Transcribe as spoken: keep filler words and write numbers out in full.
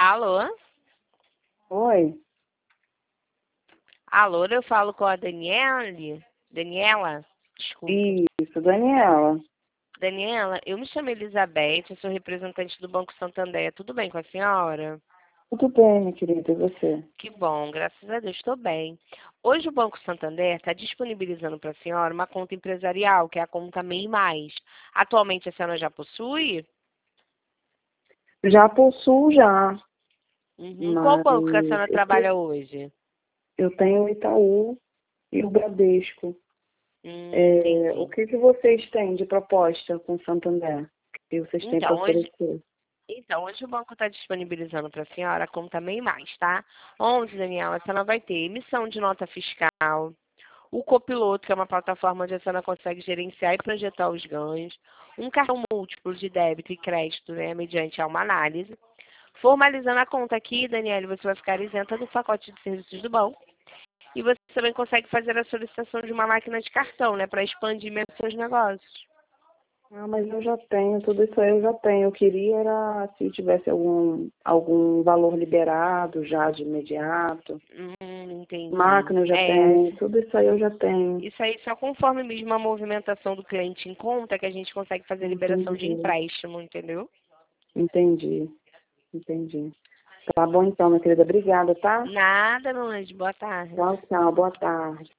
Alô? Oi, Alô, eu falo com a Daniele? Daniela? Desculpa. isso, Daniela. Daniela, eu me chamo Elizabeth, eu sou representante do Banco Santander. Tudo bem com a senhora? Tudo bem, minha querida, e você? Que bom, graças a Deus estou bem. Hoje o Banco Santander está disponibilizando para a senhora uma conta empresarial, que é a conta MEI Mais. Atualmente a senhora já possui? Já possuo já, Uhum. Qual mas banco que a senhora eu, que- trabalha hoje? eu tenho o Itaú e o Bradesco. Hum, É, o entendi. que, que vocês têm de proposta com o Santander? O que vocês têm para Então, hoje, oferecer? Então, hoje o banco está disponibilizando para a senhora a conta MEI Mais, tá? Onde, Daniela, a senhora vai ter emissão de nota fiscal, o Copiloto, que é uma plataforma onde a senhora consegue gerenciar e projetar os ganhos, um cartão múltiplo de débito e crédito, né, mediante a uma análise. Formalizando a conta aqui, Daniela, você vai ficar isenta do pacote de serviços do banco. E você também consegue fazer a solicitação de uma máquina de cartão, né, para expandir mesmo seus negócios. Ah, mas eu já tenho, tudo isso aí eu já tenho. Eu queria era se tivesse algum, algum valor liberado já de imediato. Hum, entendi. Máquina eu já É, tenho, tudo isso aí eu já tenho. Isso aí só conforme mesmo a movimentação do cliente em conta que a gente consegue fazer a liberação de Entendi, empréstimo, entendeu? entendi, entendi. Tá bom então, minha querida. Obrigada, tá? Nada, meu anjo. Boa tarde. Tchau, tchau. Boa tarde.